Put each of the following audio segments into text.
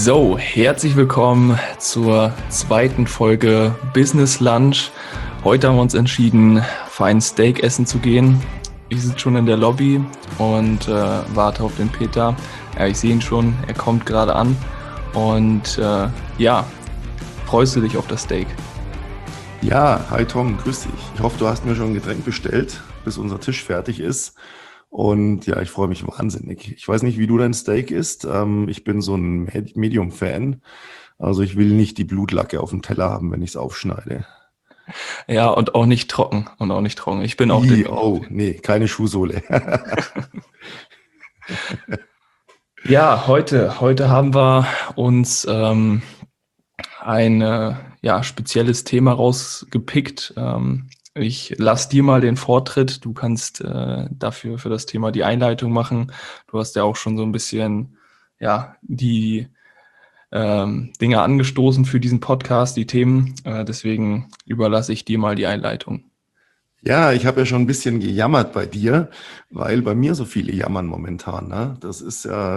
So, herzlich willkommen zur zweiten Folge Business Lunch. Heute haben wir uns entschieden, für ein Steak essen zu gehen. Ich sitze schon in der Lobby und warte auf den Peter. Ja, ich sehe ihn schon, er kommt gerade an. Und freust du dich auf das Steak? Ja, hi Tom, grüß dich. Ich hoffe, du hast mir schon ein Getränk bestellt, bis unser Tisch fertig ist. Und ja, ich freue mich wahnsinnig. Ich weiß nicht, wie du dein Steak isst. Ich bin so ein Medium-Fan. Also ich will nicht die Blutlacke auf dem Teller haben, wenn ich es aufschneide. Ja, und auch nicht trocken. Ich bin auch der Oh, nee, keine Schuhsohle. Ja, heute haben wir uns ein spezielles Thema rausgepickt. Ich lasse dir mal den Vortritt. Du kannst dafür für das Thema die Einleitung machen. Du hast ja auch schon so ein bisschen die Dinge angestoßen für diesen Podcast, die Themen. Deswegen überlasse ich dir mal die Einleitung. Ja, ich habe ja schon ein bisschen gejammert bei dir, weil bei mir so viele jammern momentan. Ne? Das ist ja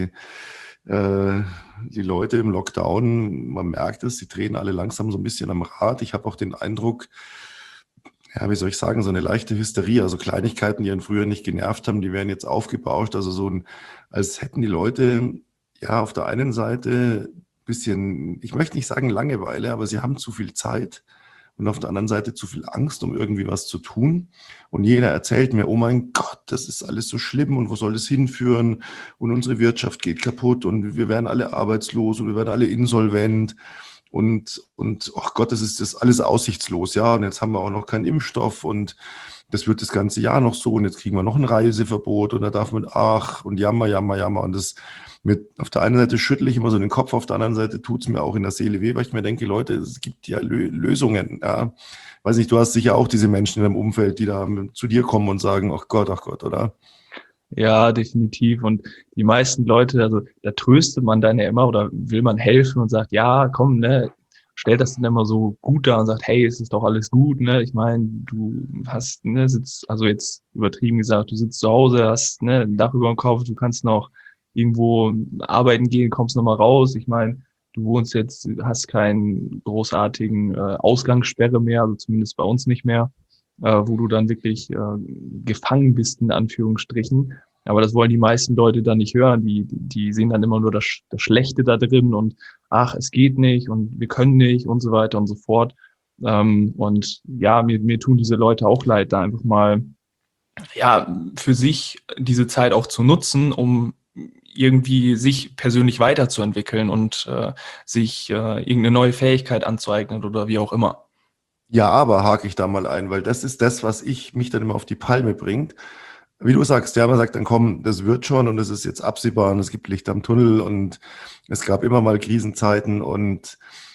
die Leute im Lockdown, man merkt es, sie drehen alle langsam so ein bisschen am Rad. Ich habe auch den Eindruck, ja, wie soll ich sagen, so eine leichte Hysterie, also Kleinigkeiten, die einen früher nicht genervt haben, die werden jetzt aufgebauscht. Also als hätten die Leute ja auf der einen Seite ein bisschen, ich möchte nicht sagen Langeweile, aber sie haben zu viel Zeit und auf der anderen Seite zu viel Angst, um irgendwie was zu tun. Und jeder erzählt mir, oh mein Gott, das ist alles so schlimm und wo soll das hinführen? Und unsere Wirtschaft geht kaputt und wir werden alle arbeitslos und wir werden alle insolvent. Und ach Gott, das alles aussichtslos, ja. Und jetzt haben wir auch noch keinen Impfstoff und das wird das ganze Jahr noch so und jetzt kriegen wir noch ein Reiseverbot und da darf man, und jammer, jammer, jammer. Und auf der einen Seite schüttle ich immer so den Kopf, auf der anderen Seite tut es mir auch in der Seele weh, weil ich mir denke, Leute, es gibt ja Lösungen, ja. Weiß nicht, du hast sicher auch diese Menschen in deinem Umfeld, die da zu dir kommen und sagen, ach Gott, oder? Ja, definitiv. Und die meisten Leute, also da tröstet man dann ja immer oder will man helfen und sagt, ja, komm, ne, stellt das dann immer so gut dar und sagt, hey, es ist doch alles gut, ne? Ich meine, du hast, ne, also jetzt übertrieben gesagt, du sitzt zu Hause, hast, ne, ein Dach über dem Kopf, du kannst noch irgendwo arbeiten gehen, kommst noch mal raus. Ich meine, du wohnst jetzt, hast keinen großartigen Ausgangssperre mehr, also zumindest bei uns nicht mehr, wo du dann wirklich gefangen bist, in Anführungsstrichen. Aber das wollen die meisten Leute dann nicht hören. Die sehen dann immer nur das Schlechte da drin und ach, es geht nicht und wir können nicht und so weiter und so fort. Und ja, mir tun diese Leute auch leid, da einfach mal für sich diese Zeit auch zu nutzen, um irgendwie sich persönlich weiterzuentwickeln und sich irgendeine neue Fähigkeit anzueignen oder wie auch immer. Ja, aber hake ich da mal ein, weil das ist das, was mich dann immer auf die Palme bringt. Wie du sagst, ja, man sagt dann, komm, das wird schon und es ist jetzt absehbar und es gibt Licht am Tunnel und es gab immer mal Krisenzeiten und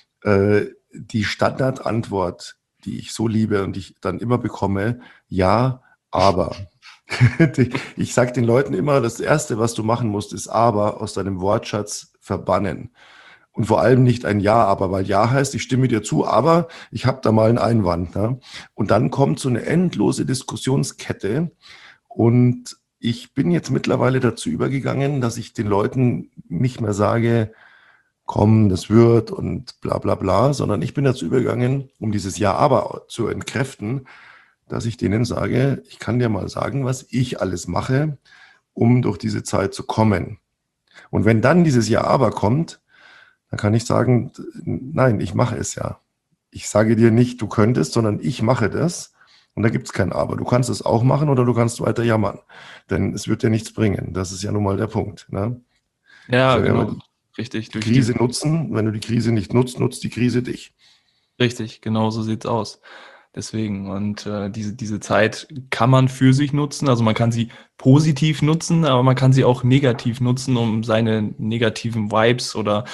die Standardantwort, die ich so liebe und die ich dann immer bekomme, ja, aber. Ich sage den Leuten immer, das Erste, was du machen musst, ist aber aus deinem Wortschatz verbannen. Und vor allem nicht ein Ja, aber, weil Ja heißt, ich stimme dir zu, aber ich habe da mal einen Einwand. Ne? Und dann kommt so eine endlose Diskussionskette. Und ich bin jetzt mittlerweile dazu übergegangen, dass ich den Leuten nicht mehr sage, komm, das wird und bla bla bla, sondern ich bin dazu übergegangen, um dieses Ja, aber zu entkräften, dass ich denen sage, ich kann dir mal sagen, was ich alles mache, um durch diese Zeit zu kommen. Und wenn dann dieses Ja, aber kommt, dann kann ich sagen, nein, ich mache es ja. Ich sage dir nicht, du könntest, sondern ich mache das. Und da gibt es kein Aber. Du kannst es auch machen oder du kannst weiter jammern. Denn es wird dir nichts bringen. Das ist ja nun mal der Punkt. Ne? Ich Ja, sage immer, genau. Richtig, die durch diese Krise nutzen. Wenn du die Krise nicht nutzt, nutzt die Krise dich. Richtig, genau so sieht's aus. Deswegen und diese Zeit kann man für sich nutzen. Also man kann sie positiv nutzen, aber man kann sie auch negativ nutzen, um seine negativen Vibes oder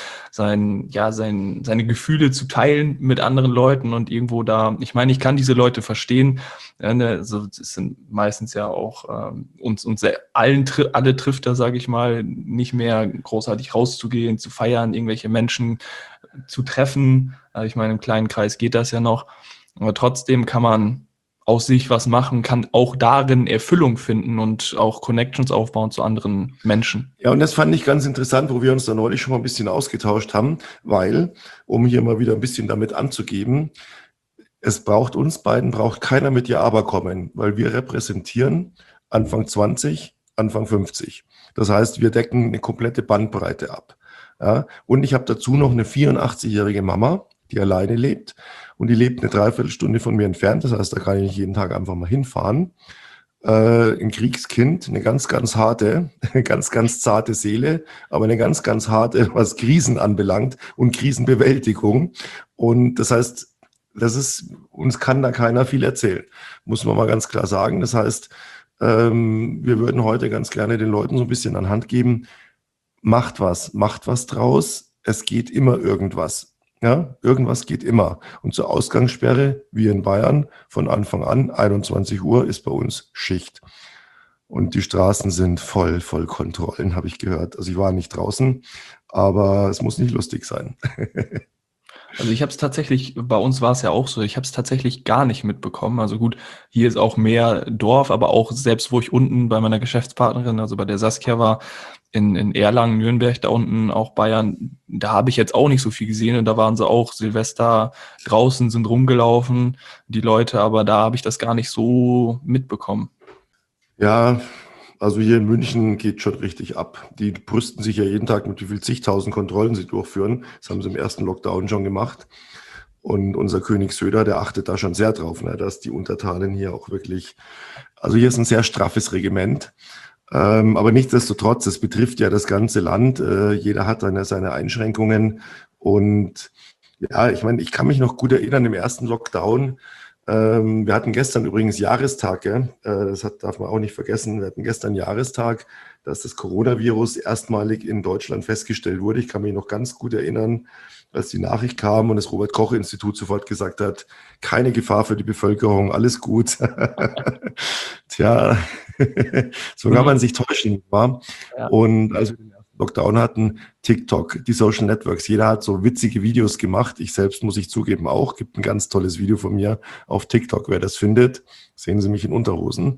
seine Gefühle zu teilen mit anderen Leuten und irgendwo da. Ich meine, ich kann diese Leute verstehen. Ne, also es sind meistens ja auch alle trifft da, sage ich mal, nicht mehr großartig rauszugehen, zu feiern, irgendwelche Menschen zu treffen. Ich meine, im kleinen Kreis geht das ja noch. Aber trotzdem kann man aus sich was machen, kann auch darin Erfüllung finden und auch Connections aufbauen zu anderen Menschen. Ja, und das fand ich ganz interessant, wo wir uns da neulich schon mal ein bisschen ausgetauscht haben, weil, um hier mal wieder ein bisschen damit anzugeben, es braucht uns beiden, braucht keiner mit Ja, aber kommen, weil wir repräsentieren Anfang 20, Anfang 50. Das heißt, wir decken eine komplette Bandbreite ab. Ja, und ich habe dazu noch eine 84-jährige Mama, die alleine lebt und die lebt eine Dreiviertelstunde von mir entfernt. Das heißt, da kann ich nicht jeden Tag einfach mal hinfahren. Ein Kriegskind, eine ganz, ganz harte, eine ganz, ganz zarte Seele, aber eine ganz, ganz harte, was Krisen anbelangt und Krisenbewältigung. Und das heißt, uns kann da keiner viel erzählen, muss man mal ganz klar sagen. Das heißt, wir würden heute ganz gerne den Leuten so ein bisschen an Hand geben, macht was draus. Es geht immer irgendwas. Ja, irgendwas geht immer. Und zur Ausgangssperre, wie in Bayern, von Anfang an, 21 Uhr ist bei uns Schicht. Und die Straßen sind voll Kontrollen, habe ich gehört. Also ich war nicht draußen, aber es muss nicht lustig sein. Also ich habe es tatsächlich, bei uns war es ja auch so, ich habe es tatsächlich gar nicht mitbekommen. Also gut, hier ist auch mehr Dorf, aber auch selbst wo ich unten bei meiner Geschäftspartnerin, also bei der Saskia war, in Erlangen, Nürnberg, da unten auch Bayern, da habe ich jetzt auch nicht so viel gesehen und da waren sie auch Silvester draußen, sind rumgelaufen, die Leute, aber da habe ich das gar nicht so mitbekommen. Ja, also hier in München geht schon richtig ab. Die brüsten sich ja jeden Tag mit wie viel zigtausend Kontrollen sie durchführen. Das haben sie im ersten Lockdown schon gemacht. Und unser König Söder, der achtet da schon sehr drauf, ne, dass die Untertanen hier auch wirklich, also hier ist ein sehr straffes Regiment. Aber nichtsdestotrotz, es betrifft ja das ganze Land. Jeder hat seine Einschränkungen. Und ja, ich meine, ich kann mich noch gut erinnern, im ersten Lockdown, wir hatten gestern übrigens Jahrestag, ja? Darf man auch nicht vergessen. Wir hatten gestern Jahrestag, dass das Coronavirus erstmalig in Deutschland festgestellt wurde. Ich kann mich noch ganz gut erinnern, als die Nachricht kam und das Robert-Koch-Institut sofort gesagt hat, keine Gefahr für die Bevölkerung, alles gut. Tja, so kann man sich täuschen, war. Ja. Und als wir den ersten Lockdown hatten, TikTok, die Social Networks, jeder hat so witzige Videos gemacht. Ich selbst, muss ich zugeben, auch. Gibt ein ganz tolles Video von mir auf TikTok. Wer das findet, sehen Sie mich in Unterhosen.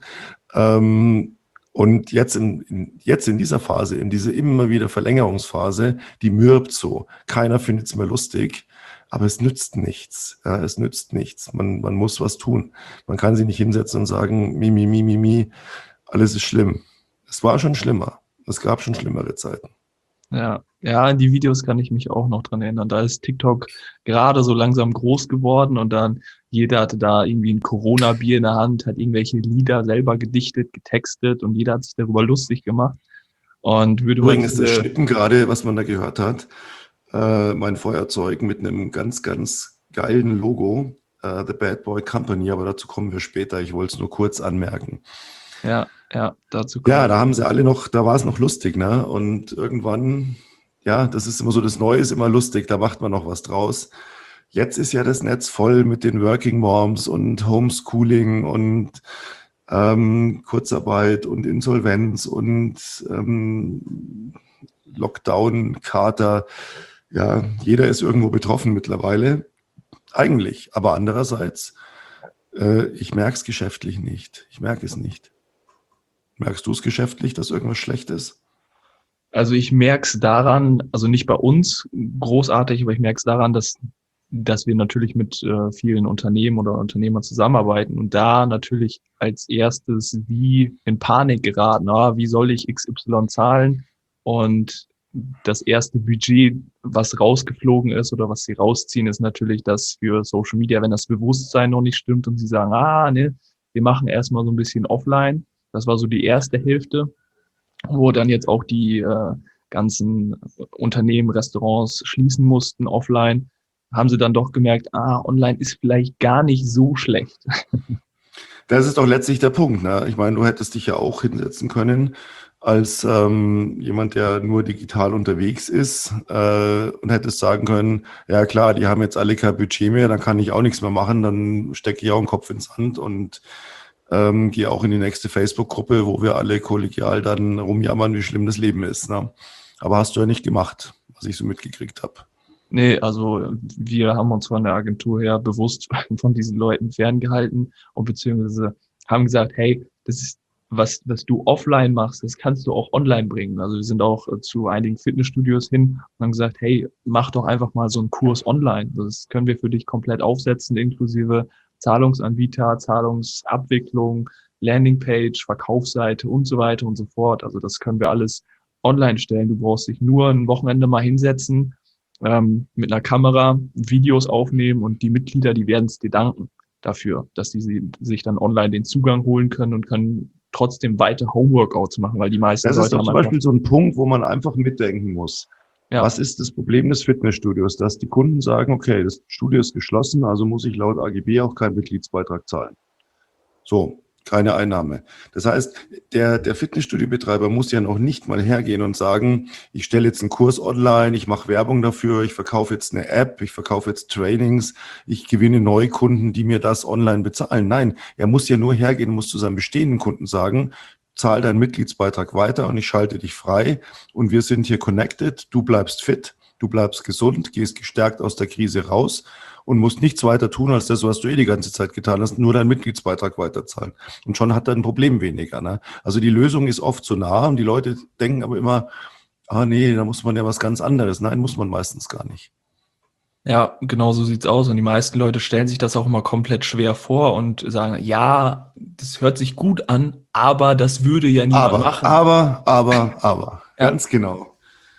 Und jetzt in dieser Phase, in diese immer wieder Verlängerungsphase, die mürbt so. Keiner findet es mehr lustig, aber es nützt nichts. Ja, es nützt nichts. Man muss was tun. Man kann sich nicht hinsetzen und sagen, mi, alles ist schlimm. Es war schon schlimmer. Es gab schon schlimmere Zeiten. Ja, ja, an die Videos kann ich mich auch noch dran erinnern. Da ist TikTok gerade so langsam groß geworden und dann jeder hatte da irgendwie ein Corona-Bier in der Hand, hat irgendwelche Lieder selber gedichtet, getextet und jeder hat sich darüber lustig gemacht. Und würde man Übrigens, das Schnippen gerade, was man da gehört hat, mein Feuerzeug mit einem ganz, ganz geilen Logo, The Bad Boy Company, aber dazu kommen wir später. Ich wollte es nur kurz anmerken. ja, dazu Ja, kommen. da haben sie alle noch, da war es noch lustig, ne? Und irgendwann, ja, das ist immer so, das Neue ist immer lustig, da macht man noch was draus. Jetzt ist ja das Netz voll mit den Working Moms und Homeschooling und Kurzarbeit und Insolvenz und Lockdown, Kater. Ja, jeder ist irgendwo betroffen mittlerweile. Eigentlich. Aber andererseits, ich merke es geschäftlich nicht. Ich merke es nicht. Merkst du es geschäftlich, dass irgendwas schlecht ist? Also ich merke es daran, also nicht bei uns großartig, aber ich merke es daran, dass wir natürlich mit vielen Unternehmen oder Unternehmern zusammenarbeiten und da natürlich als erstes wie in Panik geraten, wie soll ich XY zahlen? Und das erste Budget, was rausgeflogen ist oder was sie rausziehen, ist natürlich das für Social Media, wenn das Bewusstsein noch nicht stimmt und sie sagen, ne, wir machen erstmal so ein bisschen offline. Das war so die erste Hälfte, wo dann jetzt auch die ganzen Unternehmen, Restaurants schließen mussten offline, haben sie dann doch gemerkt, online ist vielleicht gar nicht so schlecht. Das ist doch letztlich der Punkt. Ne? Ich meine, du hättest dich ja auch hinsetzen können als jemand, der nur digital unterwegs ist und hättest sagen können, ja klar, die haben jetzt alle kein Budget mehr, dann kann ich auch nichts mehr machen, dann stecke ich auch den Kopf ins Sand und gehe auch in die nächste Facebook-Gruppe, wo wir alle kollegial dann rumjammern, wie schlimm das Leben ist. Ne? Aber hast du ja nicht gemacht, was ich so mitgekriegt habe. Nee, also wir haben uns von der Agentur her bewusst von diesen Leuten ferngehalten und beziehungsweise haben gesagt, hey, das ist was du offline machst, das kannst du auch online bringen. Also wir sind auch zu einigen Fitnessstudios hin und haben gesagt, hey, mach doch einfach mal so einen Kurs online. Das können wir für dich komplett aufsetzen, inklusive Zahlungsanbieter, Zahlungsabwicklung, Landingpage, Verkaufsseite und so weiter und so fort. Also das können wir alles online stellen. Du brauchst dich nur ein Wochenende mal hinsetzen, mit einer Kamera Videos aufnehmen und die Mitglieder, die werden es dir danken dafür, dass die sich dann online den Zugang holen können und können trotzdem weiter Homeworkouts machen, weil die meisten Das ist Leute doch haben zum einfach, Beispiel so ein Punkt, wo man einfach mitdenken muss. ja, Was ist das Problem des Fitnessstudios? Dass die Kunden sagen, okay, das Studio ist geschlossen, also muss ich laut AGB auch keinen Mitgliedsbeitrag zahlen. So, keine Einnahme. Das heißt, der Fitnessstudiobetreiber muss ja noch nicht mal hergehen und sagen, ich stelle jetzt einen Kurs online, ich mache Werbung dafür, ich verkaufe jetzt eine App, ich verkaufe jetzt Trainings, ich gewinne Neukunden, die mir das online bezahlen. Nein, er muss ja nur hergehen und muss zu seinem bestehenden Kunden sagen, zahl deinen Mitgliedsbeitrag weiter und ich schalte dich frei und wir sind hier connected, du bleibst fit, du bleibst gesund, gehst gestärkt aus der Krise raus und musst nichts weiter tun als das, was du die ganze Zeit getan hast, nur deinen Mitgliedsbeitrag weiterzahlen. Und schon hat er ein Problem weniger. Ne? Also die Lösung ist oft zu nah und die Leute denken aber immer, ah nee, da muss man ja was ganz anderes. Nein, muss man meistens gar nicht. ja, genau so sieht's aus. Und die meisten Leute stellen sich das auch immer komplett schwer vor und sagen, ja, das hört sich gut an, aber das würde ja niemand machen. Aber, Ja, ganz genau.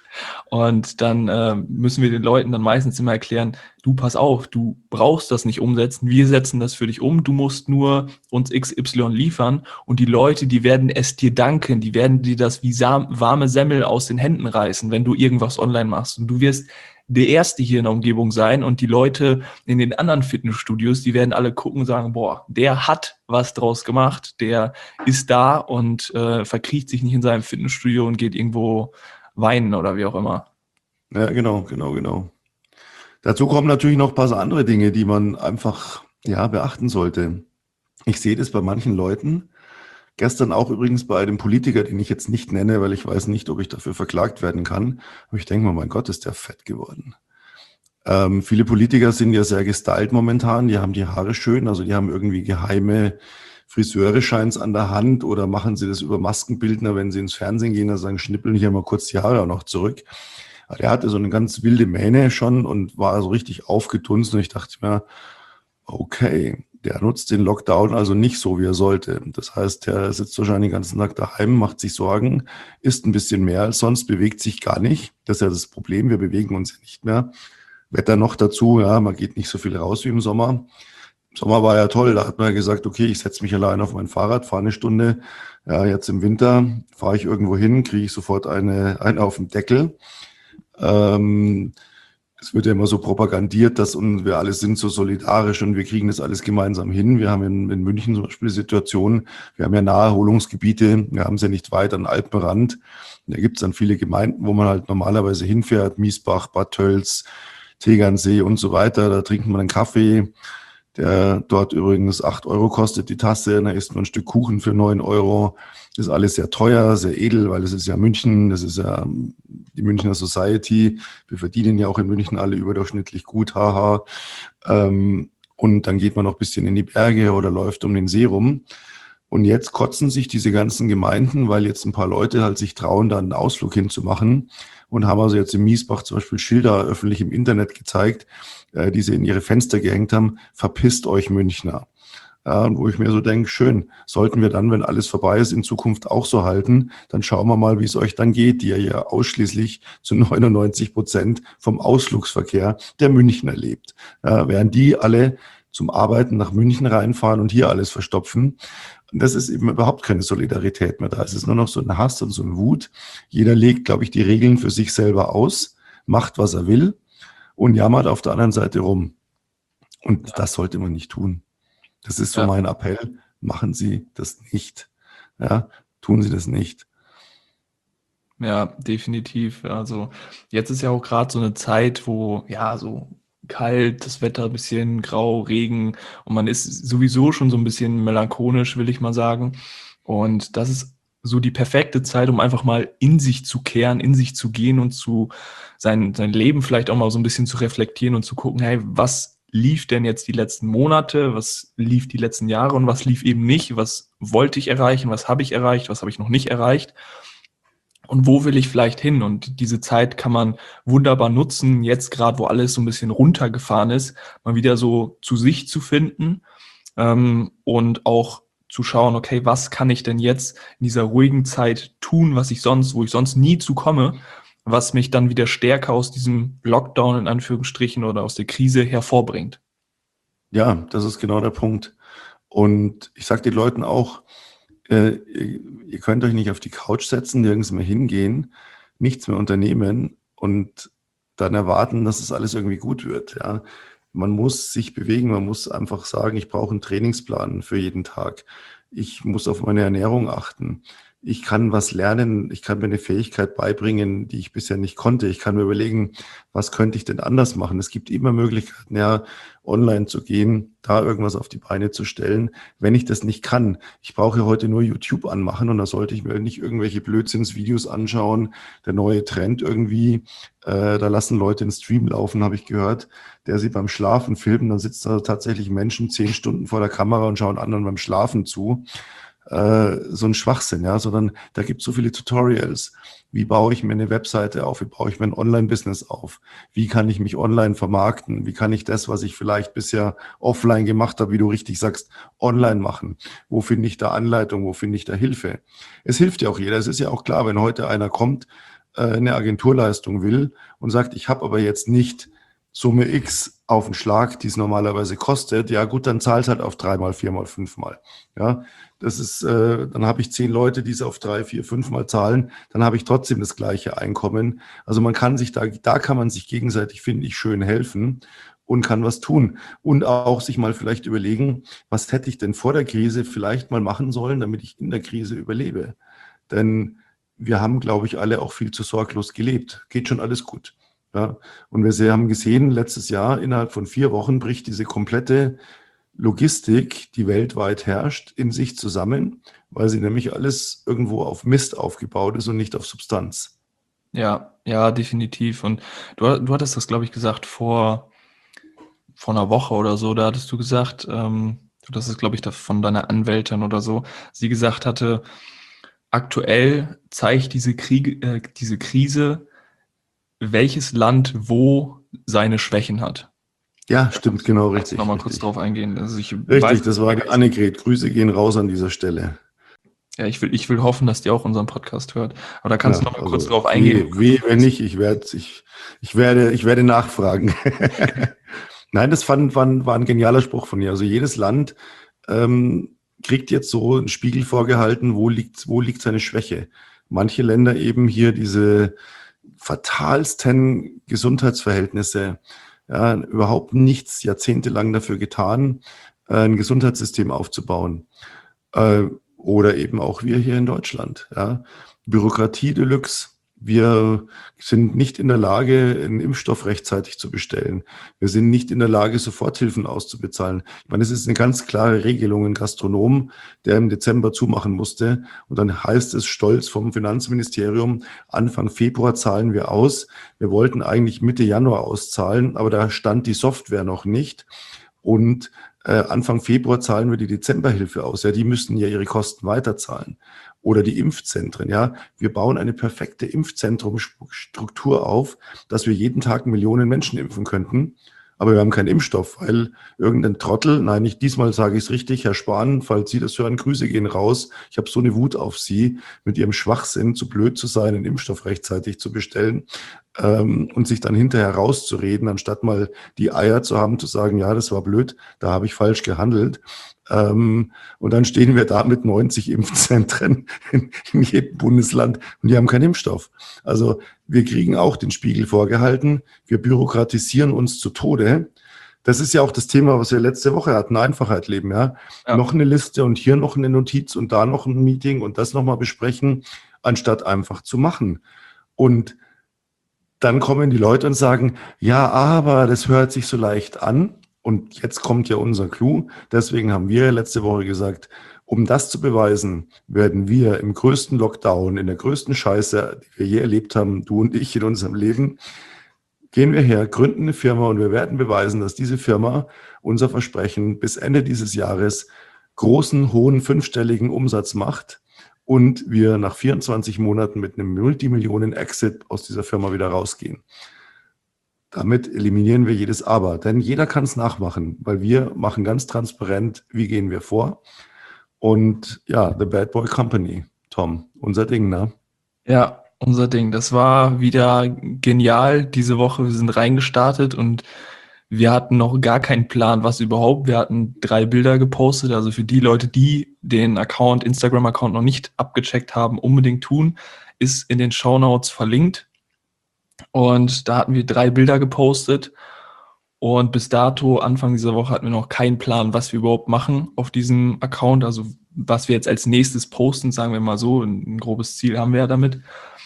und dann müssen wir den Leuten dann meistens immer erklären, du pass auf, du brauchst das nicht umsetzen, wir setzen das für dich um, du musst nur uns XY liefern und die Leute, die werden es dir danken, die werden dir das wie warme Semmel aus den Händen reißen, wenn du irgendwas online machst. Und du wirst der Erste hier in der Umgebung sein und die Leute in den anderen Fitnessstudios, die werden alle gucken und sagen, boah, der hat was draus gemacht, der ist da und verkriecht sich nicht in seinem Fitnessstudio und geht irgendwo weinen oder wie auch immer. Ja, genau, genau, genau. Dazu kommen natürlich noch ein paar andere Dinge, die man einfach ja, beachten sollte. Ich sehe das bei manchen Leuten. Gestern auch übrigens bei einem Politiker, den ich jetzt nicht nenne, weil ich weiß nicht, ob ich dafür verklagt werden kann. Aber ich denke mal, mein Gott, ist der fett geworden. Viele Politiker sind ja sehr gestylt momentan. Die haben die Haare schön, also die haben irgendwie geheime Friseure scheint's an der Hand oder machen sie das über Maskenbildner, wenn sie ins Fernsehen gehen, dann sagen, schnippeln hier mal kurz die Haare auch noch zurück. Aber der hatte so eine ganz wilde Mähne schon und war so richtig aufgetunst und ich dachte mir, okay, der nutzt den Lockdown also nicht so, wie er sollte. Das heißt, er sitzt wahrscheinlich den ganzen Tag daheim, macht sich Sorgen, isst ein bisschen mehr als sonst, bewegt sich gar nicht. Das ist ja das Problem, wir bewegen uns ja nicht mehr. Wetter noch dazu, ja, man geht nicht so viel raus wie im Sommer. Im Sommer war ja toll, da hat man ja gesagt, okay, ich setze mich allein auf mein Fahrrad, fahre eine Stunde. Ja, jetzt im Winter fahre ich irgendwo hin, kriege ich sofort eine auf den Deckel. Ähm, Es wird ja immer so propagandiert, dass wir alle sind so solidarisch und wir kriegen das alles gemeinsam hin. Wir haben in München zum Beispiel die Situation, wir haben ja Naherholungsgebiete, wir haben es ja nicht weit an Alpenrand. Und da gibt es dann viele Gemeinden, wo man halt normalerweise hinfährt, Miesbach, Bad Tölz, Tegernsee und so weiter. Da trinkt man einen Kaffee, der dort übrigens 8 € kostet die Tasse. Da isst man ein Stück Kuchen für 9 €. Das ist alles sehr teuer, sehr edel, weil es ist ja München, das ist ja die Münchner Society. Wir verdienen ja auch in München alle überdurchschnittlich gut, haha. Und dann geht man noch ein bisschen in die Berge oder läuft um den See rum. Und jetzt kotzen sich diese ganzen Gemeinden, weil jetzt ein paar Leute halt sich trauen, da einen Ausflug hinzumachen und haben also jetzt in Miesbach zum Beispiel Schilder öffentlich im Internet gezeigt, die sie in ihre Fenster gehängt haben, verpisst euch Münchner. Ja, und wo ich mir so denke, schön, sollten wir dann, wenn alles vorbei ist, in Zukunft auch so halten, dann schauen wir mal, wie es euch dann geht, die ihr ja ausschließlich zu 99% vom Ausflugsverkehr der Münchner lebt. Ja, während die alle zum Arbeiten nach München reinfahren und hier alles verstopfen. Und das ist eben überhaupt keine Solidarität mehr da. Es ist nur noch so ein Hass und so eine Wut. Jeder legt, glaube ich, die Regeln für sich selber aus, macht, was er will und jammert auf der anderen Seite rum. Und Ja, das sollte man nicht tun. Das ist so ja, mein Appell. Machen Sie das nicht. Ja, tun Sie das nicht. ja, definitiv. Also jetzt ist ja auch gerade so eine Zeit, wo ja so kalt, das Wetter ein bisschen grau, Regen und man ist sowieso schon so ein bisschen melancholisch, will ich mal sagen. Und das ist so die perfekte Zeit, um einfach mal in sich zu kehren, in sich zu gehen und sein Leben vielleicht auch mal so ein bisschen zu reflektieren und zu gucken, hey, was lief denn jetzt die letzten Monate, was lief die letzten Jahre und was lief eben nicht, was wollte ich erreichen, was habe ich erreicht, was habe ich noch nicht erreicht und wo will ich vielleicht hin? Und diese Zeit kann man wunderbar nutzen, jetzt gerade, wo alles so ein bisschen runtergefahren ist, mal wieder so zu sich zu finden, und auch zu schauen, okay, was kann ich denn jetzt in dieser ruhigen Zeit tun, wo ich sonst nie zu komme, was mich dann wieder stärker aus diesem Lockdown in Anführungsstrichen oder aus der Krise hervorbringt. Ja, das ist genau der Punkt. Und ich sage den Leuten auch, ihr könnt euch nicht auf die Couch setzen, nirgends mehr hingehen, nichts mehr unternehmen und dann erwarten, dass es alles irgendwie gut wird. Ja. Man muss sich bewegen, man muss einfach sagen, ich brauche einen Trainingsplan für jeden Tag. Ich muss auf meine Ernährung achten. Ich kann was lernen, ich kann mir eine Fähigkeit beibringen, die ich bisher nicht konnte. Ich kann mir überlegen, was könnte ich denn anders machen? Es gibt immer Möglichkeiten, ja, online zu gehen, da irgendwas auf die Beine zu stellen, wenn ich das nicht kann. Ich brauche ja heute nur YouTube anmachen und da sollte ich mir nicht irgendwelche Blödsinnsvideos anschauen, der neue Trend irgendwie, da lassen Leute einen Stream laufen, habe ich gehört, der sie beim Schlafen filmen, dann sitzen da tatsächlich Menschen 10 Stunden vor der Kamera und schauen anderen beim Schlafen zu. So ein Schwachsinn, ja, sondern da gibt es so viele Tutorials. Wie baue ich mir eine Webseite auf? Wie baue ich mir ein Online-Business auf? Wie kann ich mich online vermarkten? Wie kann ich das, was ich vielleicht bisher offline gemacht habe, wie du richtig sagst, online machen? Wo finde ich da Anleitung? Wo finde ich da Hilfe? Es hilft ja auch jeder. Es ist ja auch klar, wenn heute einer kommt, eine Agenturleistung will und sagt, ich habe aber jetzt nicht Summe X auf den Schlag, die es normalerweise kostet, ja gut, dann zahlt halt auf 3-mal, 4-mal, 5-mal. Ja, das ist, dann habe ich 10 Leute, die es auf 3, 4, 5-mal zahlen, dann habe ich trotzdem das gleiche Einkommen. Also man kann sich da kann man sich gegenseitig, finde ich, schön helfen und kann was tun. Und auch sich mal vielleicht überlegen, was hätte ich denn vor der Krise vielleicht mal machen sollen, damit ich in der Krise überlebe. Denn wir haben, glaube ich, alle auch viel zu sorglos gelebt. Geht schon alles gut. Ja, und wir haben gesehen, letztes Jahr, innerhalb von 4 Wochen bricht diese komplette Logistik, die weltweit herrscht, in sich zusammen, weil sie nämlich alles irgendwo auf Mist aufgebaut ist und nicht auf Substanz. Ja, ja, definitiv. Und du hattest das, glaube ich, gesagt vor einer Woche oder so, da hattest du gesagt, das ist, glaube ich, von deiner Anwältin oder so, sie gesagt hatte, aktuell zeigt diese Krise, welches Land wo seine Schwächen hat. Ja, stimmt, genau, Kannst du noch richtig, mal kurz richtig. drauf eingehen? Also ich Richtig, weiß, das war die Annegret. Grüße gehen raus an dieser Stelle. ja, ich will hoffen, dass die auch unseren Podcast hört. Aber da kannst Ja, du noch mal kurz also drauf eingehen. wenn nicht, ich werde nachfragen. Nein, das war ein genialer Spruch von ihr. Also jedes Land kriegt jetzt so einen Spiegel vorgehalten, wo liegt seine Schwäche. Manche Länder eben hier diese fatalsten Gesundheitsverhältnisse, ja, überhaupt nichts jahrzehntelang dafür getan, ein Gesundheitssystem aufzubauen. Äh, oder eben auch wir hier in Deutschland. Ja. Bürokratie Deluxe. Wir sind nicht in der Lage, einen Impfstoff rechtzeitig zu bestellen. Wir sind nicht in der Lage, Soforthilfen auszubezahlen. Ich meine, es ist eine ganz klare Regelung. Ein Gastronom, der im Dezember zumachen musste, und dann heißt es stolz vom Finanzministerium, Anfang Februar zahlen wir aus. Wir wollten eigentlich Mitte Januar auszahlen, aber da stand die Software noch nicht. Und Anfang Februar zahlen wir die Dezemberhilfe aus. Ja, die müssten ja ihre Kosten weiterzahlen. Oder die Impfzentren, ja. Wir bauen eine perfekte Impfzentrumstruktur auf, dass wir jeden Tag Millionen Menschen impfen könnten. Aber wir haben keinen Impfstoff, weil irgendein Trottel, nein, nicht diesmal sage ich es richtig, Herr Spahn, falls Sie das hören, Grüße gehen raus. Ich habe so eine Wut auf Sie, mit Ihrem Schwachsinn zu blöd zu sein, einen Impfstoff rechtzeitig zu bestellen, und sich dann hinterher rauszureden, anstatt mal die Eier zu haben, zu sagen, ja, das war blöd, da habe ich falsch gehandelt. Und dann stehen wir da mit 90 Impfzentren in jedem Bundesland und die haben keinen Impfstoff. Also wir kriegen auch den Spiegel vorgehalten, wir bürokratisieren uns zu Tode. Das ist ja auch das Thema, was wir letzte Woche hatten, Einfachheit leben, ja. Ja. Noch eine Liste und hier noch eine Notiz und da noch ein Meeting und das nochmal besprechen, anstatt einfach zu machen. Und dann kommen die Leute und sagen, ja, aber das hört sich so leicht an. Und jetzt kommt ja unser Clou. Deswegen haben wir letzte Woche gesagt, Um das zu beweisen, werden wir im größten Lockdown, in der größten Scheiße, die wir je erlebt haben, du und ich in unserem Leben, gehen wir her, gründen eine Firma und wir werden beweisen, dass diese Firma unser Versprechen bis Ende dieses Jahres großen, hohen, fünfstelligen Umsatz macht und wir nach 24 Monaten mit einem Multimillionen-Exit aus dieser Firma wieder rausgehen. Damit eliminieren wir jedes Aber, denn jeder kann es nachmachen, weil wir machen ganz transparent, wie gehen wir vor. Und ja, The Bad Boy Company, Tom, unser Ding, ne? Ja, unser Ding. Das war wieder genial diese Woche. Wir sind reingestartet und wir hatten noch gar keinen Plan, was überhaupt. Wir hatten 3 Bilder gepostet. Also für die Leute, die den Instagram-Account noch nicht abgecheckt haben, unbedingt tun, ist in den Shownotes verlinkt. Und da hatten wir 3 Bilder gepostet. Und bis dato, Anfang dieser Woche, hatten wir noch keinen Plan, was wir überhaupt machen auf diesem Account. Also was wir jetzt als nächstes posten, sagen wir mal so. Ein grobes Ziel haben wir ja damit.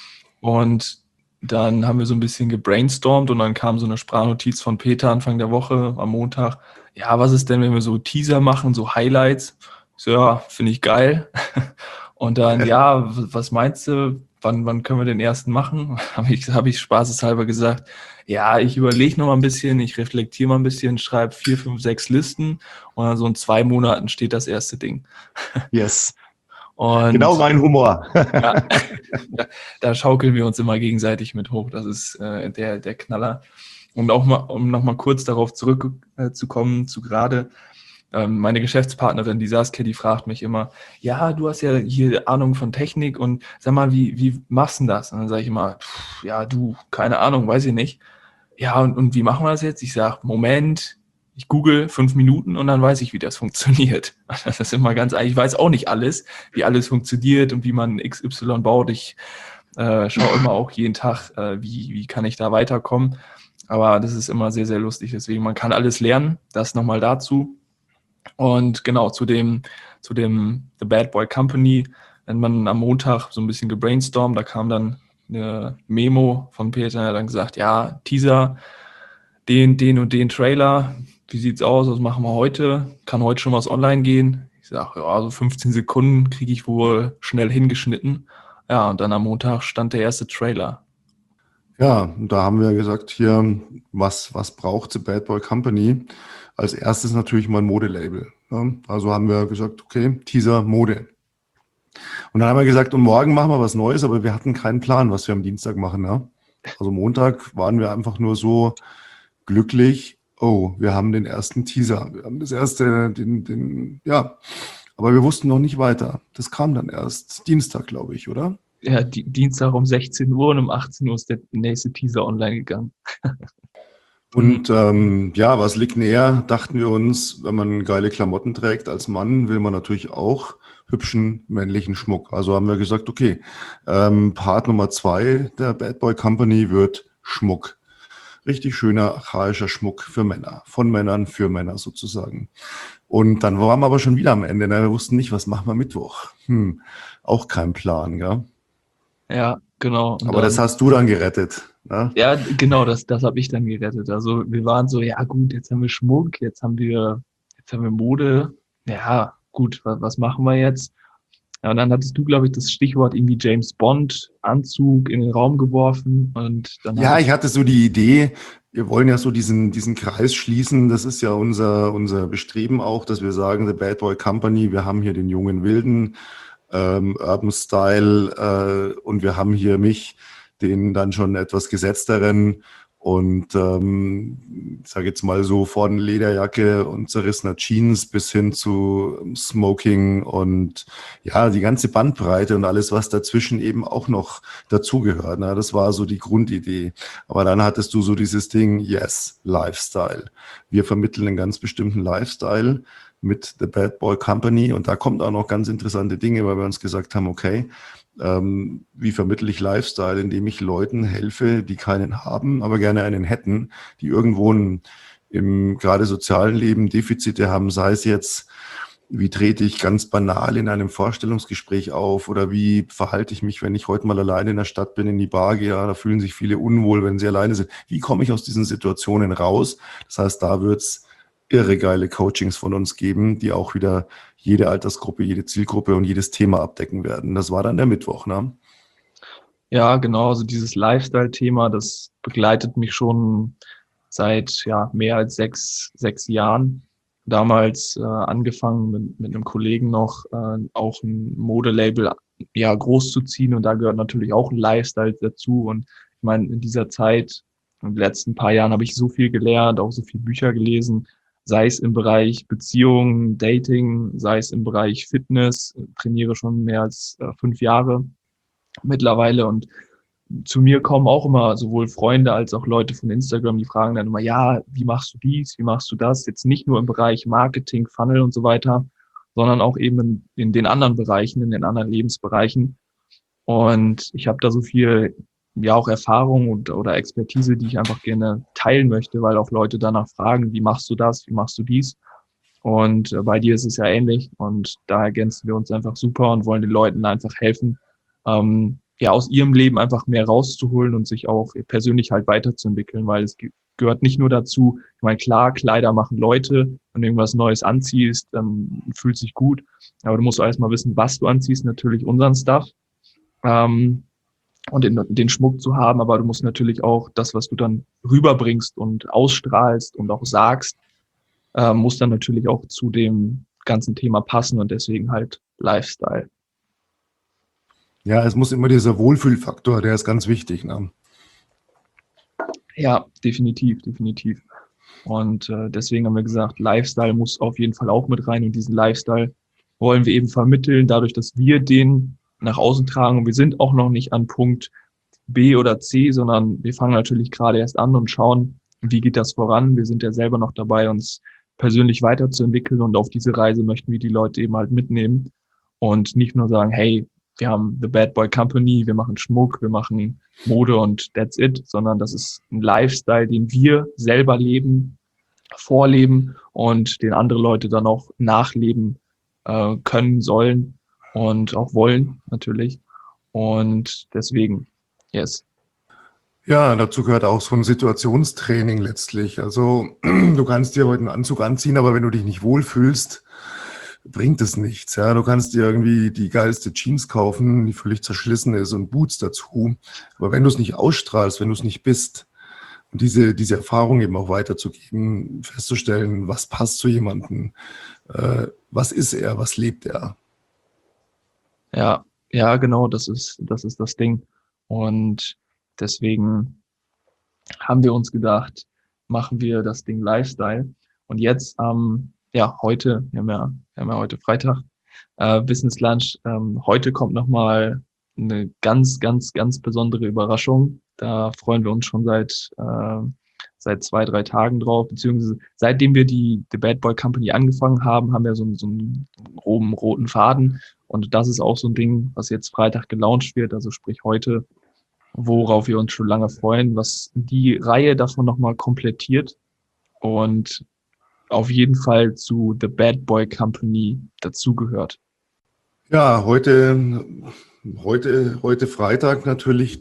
Und dann haben wir so ein bisschen gebrainstormt und dann kam so eine Sprachnotiz von Peter Anfang der Woche am Montag. Ja, was ist denn, wenn wir so Teaser machen, so Highlights? Ich so, ja, finde ich geil. Und dann, ja, was meinst du? Wann können wir den ersten machen? Hab ich spaßeshalber gesagt, ja, ich überlege noch mal ein bisschen, ich reflektiere mal ein bisschen, schreibe 4, 5, 6 Listen und dann so in 2 Monaten steht das erste Ding. Yes. Und Genau mein Humor. ja, da schaukeln wir uns immer gegenseitig mit hoch. Das ist der Knaller. Und auch mal, um nochmal kurz darauf zurückzukommen, zu gerade, meine Geschäftspartnerin, die Saskia, die fragt mich immer, ja, du hast ja hier Ahnung von Technik und sag mal, wie machst du das? Und dann sage ich immer, ja, du, keine Ahnung, weiß ich nicht. Ja, und wie machen wir das jetzt? Ich sage, Moment, ich google 5 Minuten und dann weiß ich, wie das funktioniert. Das ist immer ganz einfach. Ich weiß auch nicht alles, wie alles funktioniert und wie man XY baut. Ich schaue immer auch jeden Tag, wie kann ich da weiterkommen. Aber das ist immer sehr, sehr lustig. Deswegen, man kann alles lernen. Das nochmal dazu. Und genau, zu dem The Bad Boy Company, wenn man am Montag so ein bisschen gebrainstormt, da kam dann eine Memo von Peter, der hat dann gesagt, ja, Teaser, den und den Trailer, wie sieht's aus, was machen wir heute? Kann heute schon was online gehen? Ich sage, ja, so 15 Sekunden kriege ich wohl schnell hingeschnitten. Ja, und dann am Montag stand der erste Trailer. Ja, da haben wir gesagt, hier, was braucht The Bad Boy Company? Als erstes natürlich mal ein Modelabel. Ja, also haben wir gesagt, okay, Teaser, Mode. Und dann haben wir gesagt, und morgen machen wir was Neues, aber wir hatten keinen Plan, was wir am Dienstag machen. Ja? Also Montag waren wir einfach nur so glücklich, oh, wir haben den ersten Teaser, wir haben das erste, ja, aber wir wussten noch nicht weiter. Das kam dann erst Dienstag, glaube ich, oder? Ja, Dienstag um 16 Uhr und um 18 Uhr ist der nächste Teaser online gegangen. Und ja, was liegt näher, dachten wir uns, wenn man geile Klamotten trägt als Mann, will man natürlich auch hübschen männlichen Schmuck. Also haben wir gesagt, okay, Part Nummer 2 der Bad Boy Company wird Schmuck. Richtig schöner, archaischer Schmuck für Männer, von Männern für Männer sozusagen. Und dann waren wir aber schon wieder am Ende. Ne? Wir wussten nicht, was machen wir Mittwoch. Auch kein Plan, ja. Ja, genau. Und aber dann, das hast du dann gerettet. Ne? ja, genau, das habe ich dann gerettet. Also wir waren so, ja gut, jetzt haben wir Schmuck, jetzt haben wir Mode. Ja, gut, was machen wir jetzt? Ja, und dann hattest du, glaube ich, das Stichwort irgendwie James Bond, Anzug in den Raum geworfen und dann Ja, ich hatte so die Idee, wir wollen ja so diesen Kreis schließen. Das ist ja unser Bestreben auch, dass wir sagen, The Bad Boy Company, wir haben hier den jungen Wilden, Urban Style und wir haben hier mich, den dann schon etwas gesetzteren und sage jetzt mal so von Lederjacke und zerrissener Jeans bis hin zu Smoking und ja, die ganze Bandbreite und alles, was dazwischen eben auch noch dazugehört. Ne? Das war so die Grundidee. Aber dann hattest du so dieses Ding, yes, Lifestyle. Wir vermitteln einen ganz bestimmten Lifestyle mit The Bad Boy Company und da kommt auch noch ganz interessante Dinge, weil wir uns gesagt haben, okay, wie vermittle ich Lifestyle, indem ich Leuten helfe, die keinen haben, aber gerne einen hätten, die irgendwo im gerade sozialen Leben Defizite haben, sei es jetzt, wie trete ich ganz banal in einem Vorstellungsgespräch auf oder wie verhalte ich mich, wenn ich heute mal alleine in der Stadt bin, in die Bar gehe, ja, da fühlen sich viele unwohl, wenn sie alleine sind. Wie komme ich aus diesen Situationen raus? Das heißt, da wird's irre geile Coachings von uns geben, die auch wieder jede Altersgruppe, jede Zielgruppe und jedes Thema abdecken werden. Das war dann der Mittwoch, ne? Ja, genau. Also dieses Lifestyle-Thema, das begleitet mich schon seit mehr als sechs Jahren. Damals angefangen mit einem Kollegen noch auch ein Modelabel groß zu ziehen, und da gehört natürlich auch ein Lifestyle dazu. Und ich meine, in dieser Zeit, in den letzten paar Jahren, habe ich so viel gelernt, auch so viele Bücher gelesen, sei es im Bereich Beziehungen, Dating, sei es im Bereich Fitness, trainiere schon mehr als 5 Jahre mittlerweile, und zu mir kommen auch immer sowohl Freunde als auch Leute von Instagram, die fragen dann immer, ja, wie machst du dies, wie machst du das? Jetzt nicht nur im Bereich Marketing, Funnel und so weiter, sondern auch eben in den anderen Bereichen, in den anderen Lebensbereichen. Und ich habe da so viel, auch Erfahrung oder Expertise, die ich einfach gerne teilen möchte, weil auch Leute danach fragen, wie machst du das, wie machst du dies? Und bei dir ist es ja ähnlich, und da ergänzen wir uns einfach super und wollen den Leuten einfach helfen, aus ihrem Leben einfach mehr rauszuholen und sich auch persönlich halt weiterzuentwickeln, weil es gehört nicht nur dazu, ich meine, klar, Kleider machen Leute, wenn du irgendwas Neues anziehst, dann fühlt sich gut, aber du musst auch erstmal wissen, was du anziehst, natürlich unseren Stuff, und den Schmuck zu haben, aber du musst natürlich auch das, was du dann rüberbringst und ausstrahlst und auch sagst, muss dann natürlich auch zu dem ganzen Thema passen, und deswegen halt Lifestyle. Ja, es muss immer dieser Wohlfühlfaktor, der ist ganz wichtig, ne? Ja, definitiv. Und deswegen haben wir gesagt, Lifestyle muss auf jeden Fall auch mit rein, und diesen Lifestyle wollen wir eben vermitteln, dadurch, dass wir den nach außen tragen, und wir sind auch noch nicht an Punkt B oder C, sondern wir fangen natürlich gerade erst an und schauen, wie geht das voran. Wir sind ja selber noch dabei, uns persönlich weiterzuentwickeln, und auf diese Reise möchten wir die Leute eben halt mitnehmen und nicht nur sagen, hey, wir haben The Bad Boy Company, wir machen Schmuck, wir machen Mode und that's it, sondern das ist ein Lifestyle, den wir selber leben, vorleben und den andere Leute dann auch nachleben können, sollen und auch wollen natürlich. Und deswegen, yes. Ja, dazu gehört auch so ein Situationstraining letztlich. Also du kannst dir heute einen Anzug anziehen, aber wenn du dich nicht wohlfühlst, bringt es nichts. Ja, du kannst dir irgendwie die geilste Jeans kaufen, die völlig zerschlissen ist, und Boots dazu. Aber wenn du es nicht ausstrahlst, wenn du es nicht bist, und diese Erfahrung eben auch weiterzugeben, festzustellen, was passt zu jemandem, was ist er, was lebt er. Ja, genau, das ist das Ding. Und deswegen haben wir uns gedacht, machen wir das Ding Lifestyle. Und jetzt, heute, wir haben ja heute Freitag, Business Lunch. Heute kommt nochmal eine ganz, ganz, ganz besondere Überraschung. Da freuen wir uns schon seit 2, 3 Tagen drauf, beziehungsweise seitdem wir die The Bad Boy Company angefangen haben, haben wir so einen roten Faden. Und das ist auch so ein Ding, was jetzt Freitag gelauncht wird, also sprich heute, worauf wir uns schon lange freuen, was die Reihe davon nochmal komplettiert und auf jeden Fall zu The Bad Boy Company dazugehört. Ja, heute Freitag natürlich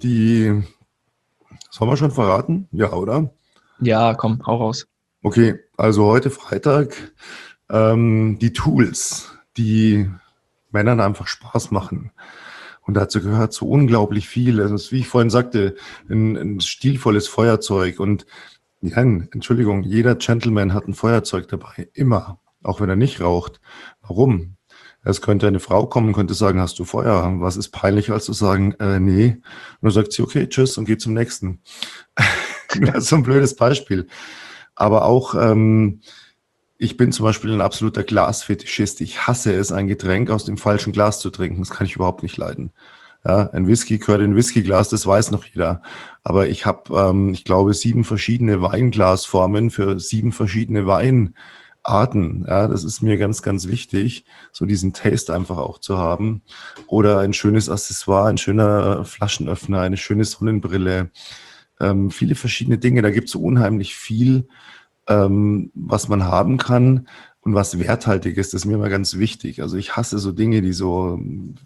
sollen wir schon verraten? Ja, oder? Ja, komm, hau raus. Okay, also heute Freitag die Tools, die Männern einfach Spaß machen. Und dazu gehört so unglaublich viel. Also, wie ich vorhin sagte, ein stilvolles Feuerzeug. Und ja, Entschuldigung, jeder Gentleman hat ein Feuerzeug dabei. Immer. Auch wenn er nicht raucht. Warum? Es könnte eine Frau kommen und könnte sagen, hast du Feuer? Was ist peinlicher, als zu sagen, nee. Und dann sagt sie, okay, tschüss, und geht zum nächsten. Das ist so ein blödes Beispiel. Aber auch, ich bin zum Beispiel ein absoluter Glasfetischist. Ich hasse es, ein Getränk aus dem falschen Glas zu trinken. Das kann ich überhaupt nicht leiden. Ja, ein Whisky gehört in ein Whiskyglas, das weiß noch jeder. Aber ich habe, ich glaube, 7 verschiedene Weinglasformen für 7 verschiedene Weinarten. Ja, das ist mir ganz, ganz wichtig, so diesen Taste einfach auch zu haben. Oder ein schönes Accessoire, ein schöner Flaschenöffner, eine schöne Sonnenbrille. Viele verschiedene Dinge. Da gibt es so unheimlich viel, was man haben kann und was werthaltig ist. Das ist mir immer ganz wichtig. Also ich hasse so Dinge, die so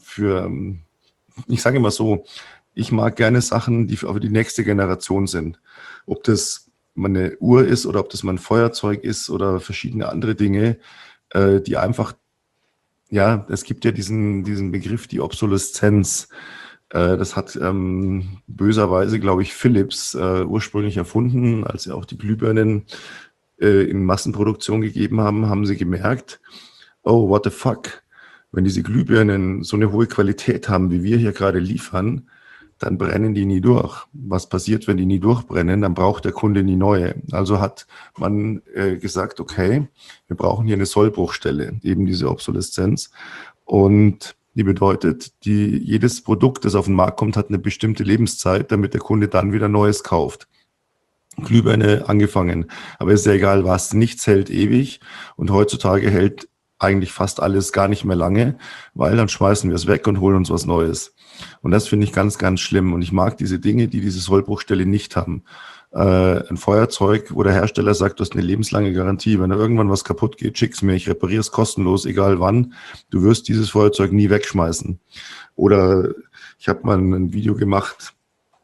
ich sage immer so, ich mag gerne Sachen, die für die nächste Generation sind. Ob das man eine Uhr ist oder ob das mal ein Feuerzeug ist oder verschiedene andere Dinge, die einfach, ja, es gibt ja diesen Begriff, die Obsoleszenz. Das hat böserweise, glaube ich, Philips ursprünglich erfunden, als sie auch die Glühbirnen in Massenproduktion gegeben haben, haben sie gemerkt, oh, what the fuck, wenn diese Glühbirnen so eine hohe Qualität haben, wie wir hier gerade liefern, dann brennen die nie durch. Was passiert, wenn die nie durchbrennen? Dann braucht der Kunde nie neue. Also hat man gesagt, okay, wir brauchen hier eine Sollbruchstelle, eben diese Obsoleszenz. Und die bedeutet, jedes Produkt, das auf den Markt kommt, hat eine bestimmte Lebenszeit, damit der Kunde dann wieder Neues kauft. Glühbirne angefangen. Aber ist ja egal was, nichts hält ewig. Und heutzutage hält eigentlich fast alles gar nicht mehr lange, weil dann schmeißen wir es weg und holen uns was Neues. Und das finde ich ganz, ganz schlimm. Und ich mag diese Dinge, die diese Sollbruchstelle nicht haben. Ein Feuerzeug, wo der Hersteller sagt, du hast eine lebenslange Garantie. Wenn da irgendwann was kaputt geht, schick's mir, ich repariere es kostenlos, egal wann. Du wirst dieses Feuerzeug nie wegschmeißen. Oder ich habe mal ein Video gemacht.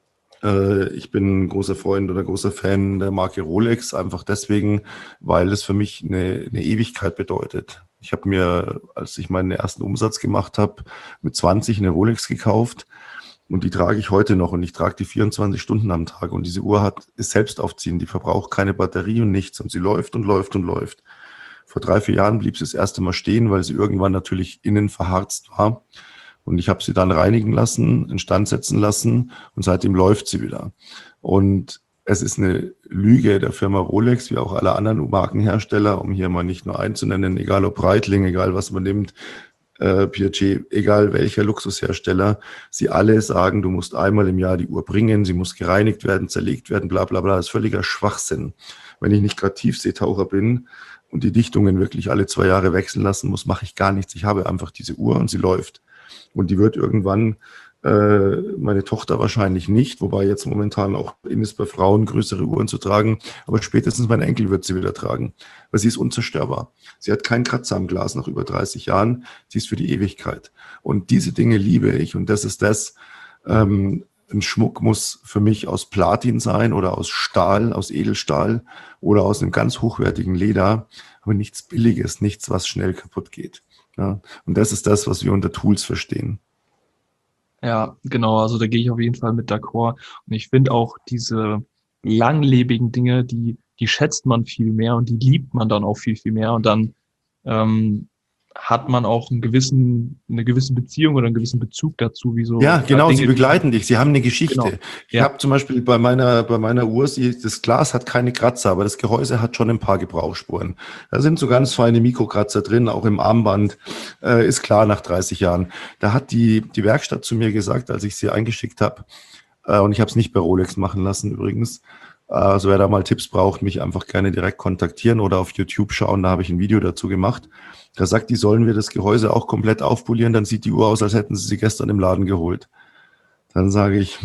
Ich bin ein großer Freund oder großer Fan der Marke Rolex, einfach deswegen, weil es für mich eine Ewigkeit bedeutet. Ich habe mir, als ich meinen ersten Umsatz gemacht habe, mit 20 eine Rolex gekauft und die trage ich heute noch und ich trage die 24 Stunden am Tag und diese Uhr ist selbstaufziehend, die verbraucht keine Batterie und nichts und sie läuft und läuft und läuft. Vor 3-4 Jahren blieb sie das erste Mal stehen, weil sie irgendwann natürlich innen verharzt war. Und ich habe sie dann reinigen lassen, instand setzen lassen und seitdem läuft sie wieder. Und es ist eine Lüge der Firma Rolex, wie auch aller anderen Markenhersteller, um hier mal nicht nur einzunennen, egal ob Breitling, egal was man nimmt, Piaget, egal welcher Luxushersteller, sie alle sagen, du musst einmal im Jahr die Uhr bringen, sie muss gereinigt werden, zerlegt werden, bla bla bla. Das ist völliger Schwachsinn. Wenn ich nicht gerade Tiefseetaucher bin und die Dichtungen wirklich alle 2 Jahre wechseln lassen muss, mache ich gar nichts. Ich habe einfach diese Uhr und sie läuft. Und die wird irgendwann, meine Tochter wahrscheinlich nicht, wobei jetzt momentan auch in ist bei Frauen größere Uhren zu tragen, aber spätestens mein Enkel wird sie wieder tragen, weil sie ist unzerstörbar. Sie hat keinen Kratzer am Glas nach über 30 Jahren, sie ist für die Ewigkeit. Und diese Dinge liebe ich und das ist das, ein Schmuck muss für mich aus Platin sein oder aus Stahl, aus Edelstahl oder aus einem ganz hochwertigen Leder, aber nichts Billiges, nichts, was schnell kaputt geht. Ja, und das ist das, was wir unter Tools verstehen. Ja, genau, also da gehe ich auf jeden Fall mit d'accord. Und ich finde auch diese langlebigen Dinge, die schätzt man viel mehr und die liebt man dann auch viel, viel mehr. Und dann hat man auch eine gewisse Beziehung oder einen gewissen Bezug dazu, wie so Ja, genau, sie Dinge, begleiten dich, sie haben eine genau. Geschichte. Ich Ja, habe zum Beispiel bei meiner Uhr, das Glas hat keine Kratzer, aber das Gehäuse hat schon ein paar Gebrauchsspuren. Da sind so ganz feine Mikrokratzer drin, auch im Armband, ist klar nach 30 Jahren. Da hat die Werkstatt zu mir gesagt, als ich sie eingeschickt habe, und ich habe es nicht bei Rolex machen lassen übrigens, also wer da mal Tipps braucht, mich einfach gerne direkt kontaktieren oder auf YouTube schauen, da habe ich ein Video dazu gemacht. Da sagt die, sollen wir das Gehäuse auch komplett aufpolieren, dann sieht die Uhr aus, als hätten sie sie gestern im Laden geholt. Dann sage ich,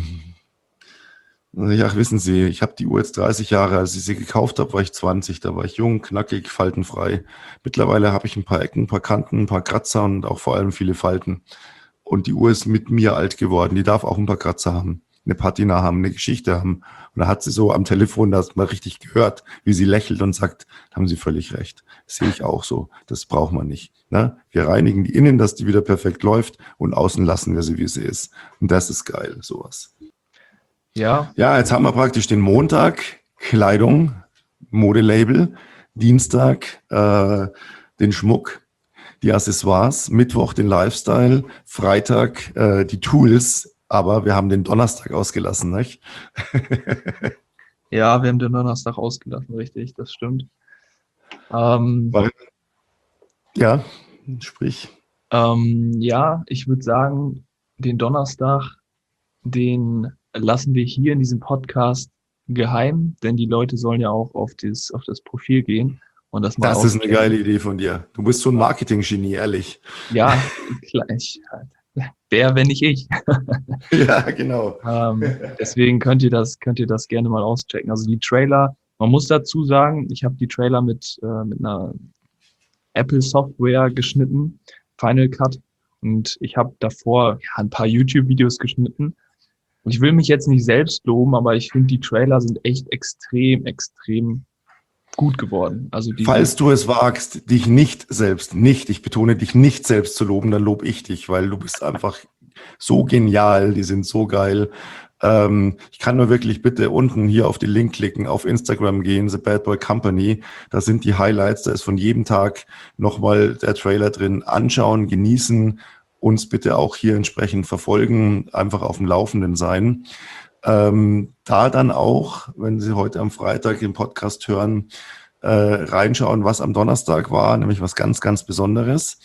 ach wissen Sie, ich habe die Uhr jetzt 30 Jahre, als ich sie gekauft habe, war ich 20, da war ich jung, knackig, faltenfrei. Mittlerweile habe ich ein paar Ecken, ein paar Kanten, ein paar Kratzer und auch vor allem viele Falten. Und die Uhr ist mit mir alt geworden, die darf auch ein paar Kratzer haben, eine Patina haben, eine Geschichte haben. Und da hat sie so am Telefon das mal richtig gehört, wie sie lächelt und sagt, haben Sie völlig recht. Das sehe ich auch so. Das braucht man nicht. Ne? Wir reinigen die innen, dass die wieder perfekt läuft und außen lassen wir sie, wie sie ist. Und das ist geil, sowas. ja, Ja, jetzt haben wir praktisch den Montag, Kleidung, Modelabel, Dienstag den Schmuck, die Accessoires, Mittwoch den Lifestyle, Freitag die Tools, aber wir haben den Donnerstag ausgelassen, nicht? ja, wir haben den Donnerstag ausgelassen, richtig, das stimmt. Ähm, Weil, ja, sprich. ja, ich würde sagen, den Donnerstag, den lassen wir hier in diesem Podcast geheim, denn die Leute sollen ja auch auf das Profil gehen und das mal Das ist eine auschecken. geile Idee von dir. Du bist so ein Marketing-Genie, ehrlich. Ja, gleich. Wer, wenn nicht ich? Ja, genau. Deswegen könnt ihr das gerne mal auschecken. Also die Trailer, man muss dazu sagen, ich habe die Trailer mit einer Apple Software geschnitten, Final Cut, und ich habe davor ja, ein paar YouTube-Videos geschnitten. Und ich will mich jetzt nicht selbst loben, aber ich finde, die Trailer sind echt extrem, extrem gut geworden. Also Falls du es wagst, dich ich betone, dich nicht selbst zu loben, dann lobe ich dich, weil du bist einfach so genial, die sind so geil. Ich kann nur wirklich bitte unten hier auf den Link klicken, auf Instagram gehen, The Bad Boy Company, da sind die Highlights, da ist von jedem Tag nochmal der Trailer drin. Anschauen, genießen, uns bitte auch hier entsprechend verfolgen, einfach auf dem Laufenden sein. Da dann auch, wenn Sie heute am Freitag den Podcast hören, reinschauen, was am Donnerstag war, nämlich was ganz, ganz Besonderes,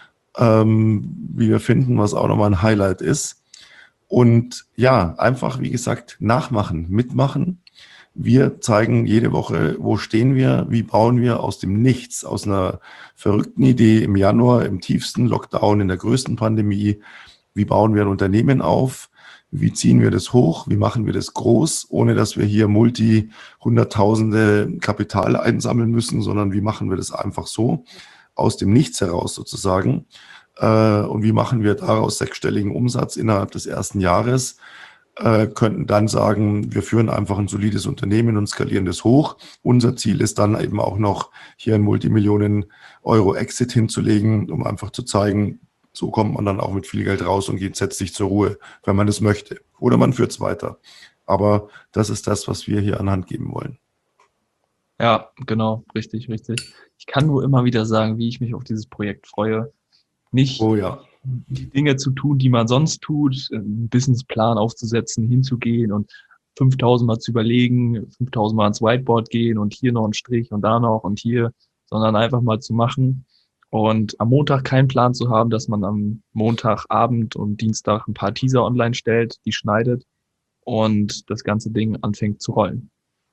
wie wir finden, was auch nochmal ein Highlight ist. Und ja, einfach, wie gesagt, nachmachen, mitmachen. Wir zeigen jede Woche, wo stehen wir, wie bauen wir aus dem Nichts, aus einer verrückten Idee im Januar, im tiefsten Lockdown, in der größten Pandemie, wie bauen wir ein Unternehmen auf, wie ziehen wir das hoch, wie machen wir das groß, ohne dass wir hier Hunderttausende Kapital einsammeln müssen, sondern wie machen wir das einfach so, aus dem Nichts heraus sozusagen. Und wie machen wir daraus sechsstelligen Umsatz innerhalb des ersten Jahres, könnten dann sagen, wir führen einfach ein solides Unternehmen und skalieren das hoch. Unser Ziel ist dann eben auch noch, hier einen Multimillionen-Euro-Exit hinzulegen, um einfach zu zeigen, so kommt man dann auch mit viel Geld raus und setzt sich zur Ruhe, wenn man es möchte. Oder man führt es weiter. Aber das ist das, was wir hier an Hand geben wollen. Ja, genau, richtig, richtig. Ich kann nur immer wieder sagen, wie ich mich auf dieses Projekt freue. Nicht die Dinge zu tun, die man sonst tut, einen Businessplan aufzusetzen, hinzugehen und 5000 Mal zu überlegen, 5000 Mal ans Whiteboard gehen und hier noch einen Strich und da noch und hier, sondern einfach mal zu machen und am Montag keinen Plan zu haben, dass man am Montagabend und Dienstag ein paar Teaser online stellt, die schneidet und das ganze Ding anfängt zu rollen.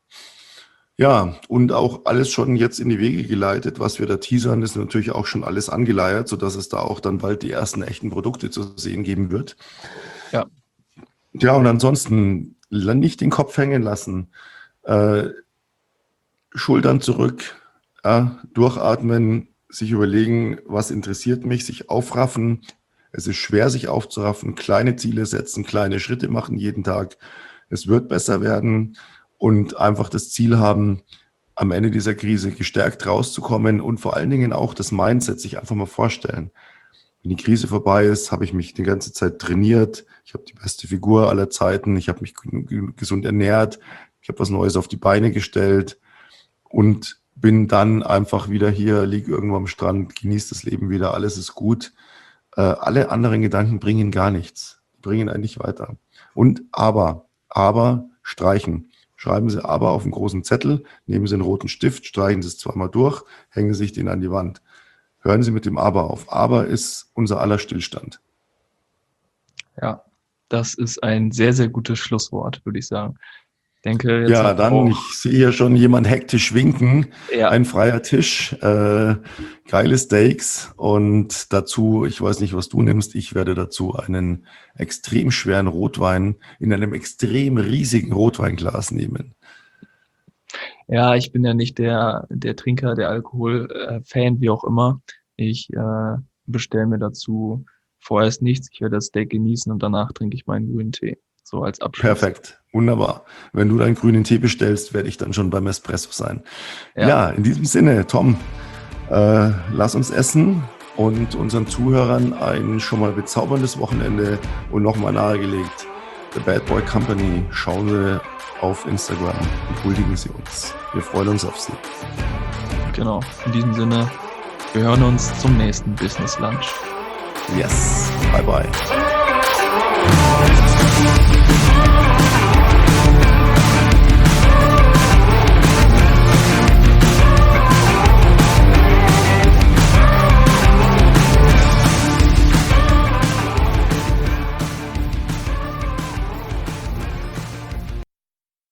Ja, und auch alles schon jetzt in die Wege geleitet, was wir da teasern, ist natürlich auch schon alles angeleiert, sodass es da auch dann bald die ersten echten Produkte zu sehen geben wird. Ja. Ja, und ansonsten nicht den Kopf hängen lassen, Schultern zurück, durchatmen, sich überlegen, was interessiert mich, sich aufraffen. Es ist schwer, sich aufzuraffen, kleine Ziele setzen, kleine Schritte machen jeden Tag. Es wird besser werden. Und einfach das Ziel haben, am Ende dieser Krise gestärkt rauszukommen und vor allen Dingen auch das Mindset sich einfach mal vorstellen. Wenn die Krise vorbei ist, habe ich mich die ganze Zeit trainiert, ich habe die beste Figur aller Zeiten, ich habe mich gesund ernährt, ich habe was Neues auf die Beine gestellt und bin dann einfach wieder hier, liege irgendwo am Strand, genieße das Leben wieder, alles ist gut. Alle anderen Gedanken bringen gar nichts, bringen einen nicht weiter. Und aber streichen. Schreiben Sie aber auf einen großen Zettel, nehmen Sie einen roten Stift, streichen Sie es zweimal durch, hängen Sie sich den an die Wand. Hören Sie mit dem Aber auf. Aber ist unser aller Stillstand. Ja, das ist ein sehr, sehr gutes Schlusswort, würde ich sagen. Ich denke, jetzt ja, dann, ich sehe hier schon jemand hektisch winken. Ja. Ein freier Tisch, geile Steaks und dazu, ich weiß nicht, was du nimmst, ich werde dazu einen extrem schweren Rotwein in einem extrem riesigen Rotweinglas nehmen. Ja, ich bin ja nicht der Trinker, der Alkohol-Fan, wie auch immer. Ich bestelle mir dazu vorerst nichts. Ich werde das Steak genießen und danach trinke ich meinen grünen Tee. So als Abschluss. Perfekt, wunderbar. Wenn du deinen grünen Tee bestellst, werde ich dann schon beim Espresso sein. Ja, in diesem Sinne, Tom, lass uns essen und unseren Zuhörern ein schon mal bezauberndes Wochenende und nochmal nahegelegt. The Bad Boy Company, schauen Sie auf Instagram und huldigen Sie uns. Wir freuen uns auf Sie. Genau, in diesem Sinne, wir hören uns zum nächsten Business Lunch. Yes, bye bye.